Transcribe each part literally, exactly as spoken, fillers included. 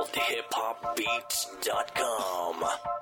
the hip hop beats dot com.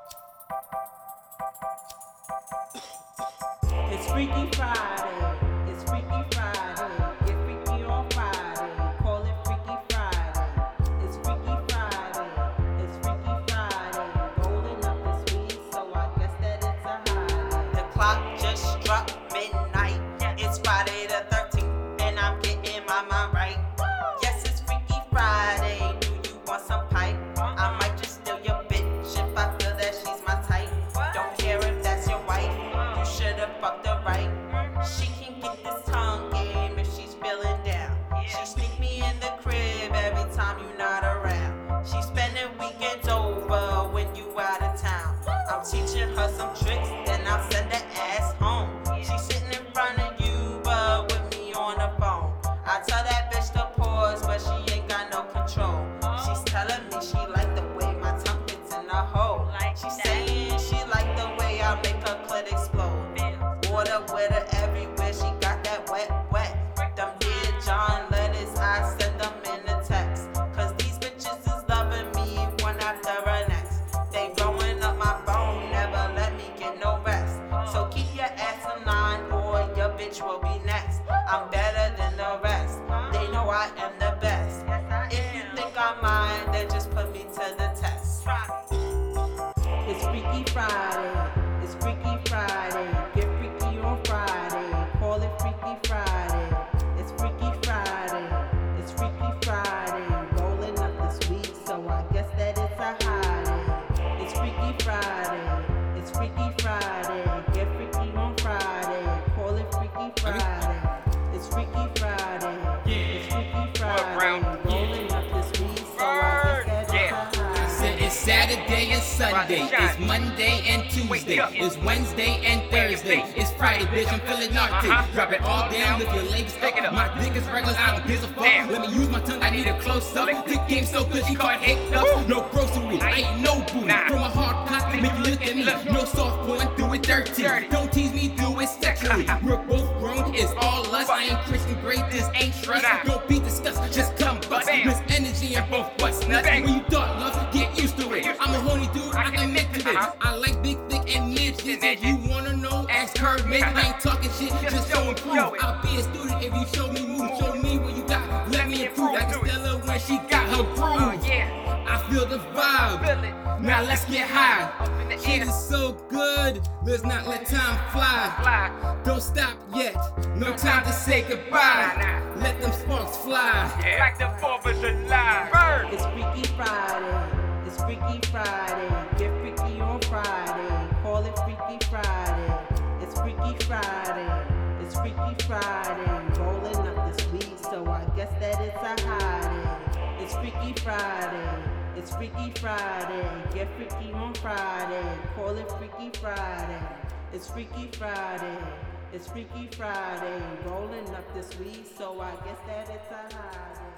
It's Freaky Friday. It's Freaky Friday. Get freaky on Friday. Call it Freaky Friday. It's Freaky Friday. It's Freaky Friday. Rolling up this weed, so I guess that it's a holiday. The clock just struck midnight. It's Friday the thirteenth, and I'm getting my mind right. Yes, it's Freaky Friday. Do you want some pipe? I might just steal your bitch if I feel that she's my type. Don't care if that's your wife. You should've fucked her right. She can get this tongue game if she's feeling down. She sneak me in the crib every time you not around. She spending weekends over when you out of town. I'm teaching her some tricks, then I'll send her ass home. She's sitting in front of you, but with me on the phone. I tell that bitch to pause, but she ain't got no control. She's telling me she like the way my tongue fits in her hole. She's saying she like the way I make her clit explode. Water with her everywhere, she got that wet, wet. Them dear John lettuce, I send them in a text. Cause these bitches is loving me one after the next. They blowing up my phone, never let me get no rest. So keep your ass in line or your bitch will be next. I'm better than the rest, they know I am the best. If you think I'm mine, then just put me to the test. It's Freaky Friday, it's Freaky Friday. Get freaky on Friday, call it Freaky Friday. It's Freaky Friday, it's Freaky Friday. Rolling up this weed, so I guess that it's a holiday. It's Freaky Friday, it's Freaky Friday. Get freaky on Friday, call it Freaky Friday. It's Freaky Friday, it's Freaky Friday. Rolling up this weed, so I guess that it's a holiday. It's Saturday and Sunday, it's Monday and Tuesday, it's Wednesday and Thursday, it's Friday, bitch, I'm feeling naughty. Drop it all down, lift your legs up. My dick is regular, I don't give a fuck. Let me use my tongue, I need a close up. Dick game so good, she caught hiccups. No grocery, I ain't no booty. From a hard pot, make you look at me. No soft porn, do it dirty. Don't tease me, do it sexually. We're both grown, it's all us. I ain't Christian Grey, this ain't trust. Don't be disgusted, just come bust. Miss energy and both bust nuts. When you thought love, get used to it. I'm a horny dude, I can admit to this. I like big, thick, and midgets. If you wanna know, ask Kurt, man. I ain't talking shit, just show and prove. I'll be a student if you show me move. Show me what you got, let me improve. I can tell her when she got her groove. I feel the vibe, now let's get high. Shit is so good, let's not let time fly. Don't stop yet, no time to say goodbye. Let them sparks fly. Like the fourth of July. Bird. It's Freaky Friday, it's Freaky Friday. Get freaky on Friday, call it Freaky Friday. It's Freaky Friday, it's Freaky Friday. Rolling up this weed, so I guess that it's a holiday. It's Freaky Friday, it's Freaky Friday. Get freaky on Friday, call it Freaky Friday. It's Freaky Friday, it's Freaky Friday. Rolling up this weed, so I guess that it's a holiday.